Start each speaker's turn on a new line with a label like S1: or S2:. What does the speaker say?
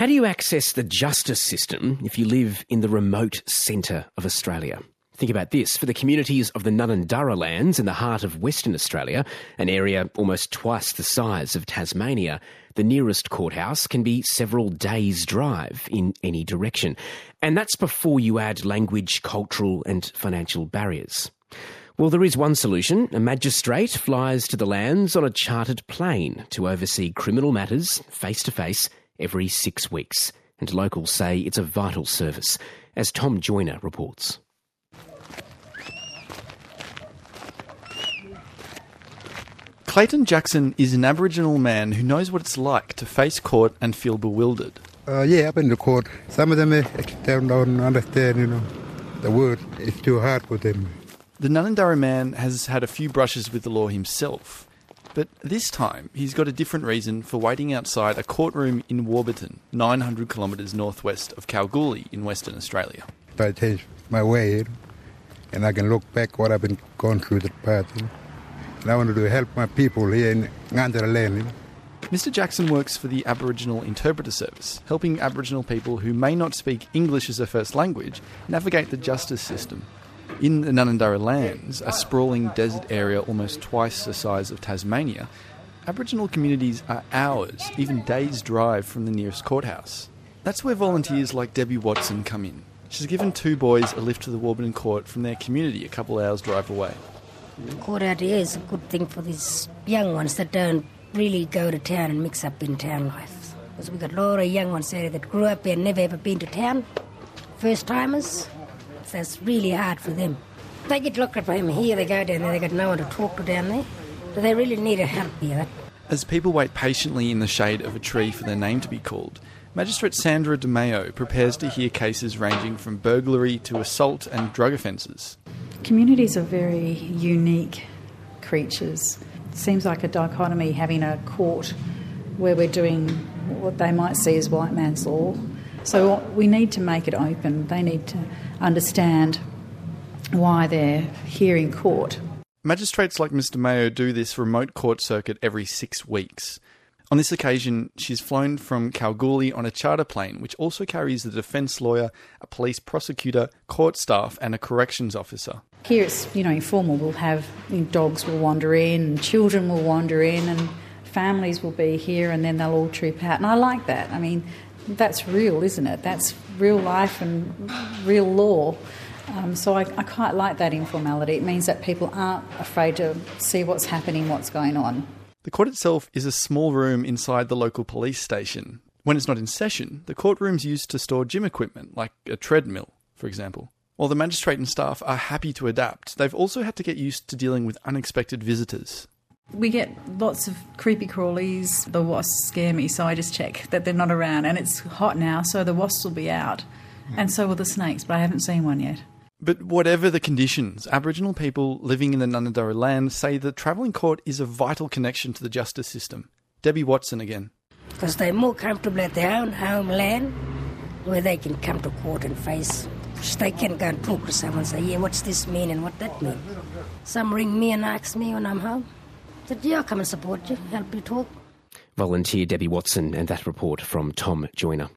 S1: How do you access the justice system if you live in the remote centre of Australia? Think about this. For the communities of the Ngundarra lands in the heart of Western Australia, an area almost twice the size of Tasmania, the nearest courthouse can be several days' drive in any direction. And that's before you add language, cultural and financial barriers. Well, there is one solution. A magistrate flies to the lands on a chartered plane to oversee criminal matters face-to-face every 6 weeks. And locals say it's a vital service, as Tom Joyner reports.
S2: Clayton Jackson is an Aboriginal man who knows what it's like to face court and feel bewildered.
S3: Yeah, I've been to court. Some of them don't understand, the word. It's too hard for them.
S2: The Ngundarra man has had a few brushes with the law himself, but this time he's got a different reason for waiting outside a courtroom in Warburton, 900 kilometres northwest of Kalgoorlie in Western Australia.
S3: I change my way, and I can look back what I've been going through the past. And I want to help my people here in Ngundarra land.
S2: Mr. Jackson works for the Aboriginal Interpreter Service, helping Aboriginal people who may not speak English as a first language navigate the justice system. In the Ngundarra lands, a sprawling desert area almost twice the size of Tasmania, Aboriginal communities are hours, even days' drive from the nearest courthouse. That's where volunteers like Debbie Watson come in. She's given 2 boys a lift to the Warburton court from their community a couple hours' drive away.
S4: Court out here is a good thing for these young ones that don't really go to town and mix up in town life. Because we've got a lot of young ones there that grew up here and never ever been to town. First timers, so it's really hard for them. They get looked at from here, they go down there, they got no one to talk to down there. So they really need a help here.
S2: As people wait patiently in the shade of a tree for their name to be called, Magistrate Sandra De Mayo prepares to hear cases ranging from burglary to assault and drug offences.
S5: Communities are very unique creatures. It seems like a dichotomy having a court where we're doing what they might see as white man's law. So we need to make it open. They need to understand why they're here in court.
S2: Magistrates like Mr. Mayo do this remote court circuit every 6 weeks. On this occasion, she's flown from Kalgoorlie on a charter plane, which also carries a defence lawyer, a police prosecutor, court staff and a corrections officer.
S5: Here it's, informal. We'll have dogs will wander in and children will wander in and families will be here and then they'll all troop out. And I like that. I mean, that's real, isn't it? That's real life and real law. So I quite like that informality. It means that people aren't afraid to see what's happening, what's going on.
S2: The court itself is a small room inside the local police station. When it's not in session, the courtroom's used to store gym equipment, like a treadmill, for example. While the magistrate and staff are happy to adapt, they've also had to get used to dealing with unexpected visitors.
S5: We get lots of creepy crawlies. The wasps scare me, so I just check that they're not around. And it's hot now, so the wasps will be out. And so will the snakes, but I haven't seen one yet.
S2: But whatever the conditions, Aboriginal people living in the Ngundarra land say the travelling court is a vital connection to the justice system. Debbie Watson again.
S4: Because they're more comfortable at their own homeland where they can come to court and face. They can go and talk to someone and say, yeah, what's this mean and what that mean? Some ring me and ask me when I'm home. I said, yeah, I'll come and support you, help you talk.
S1: Volunteer Debbie Watson and that report from Tom Joyner.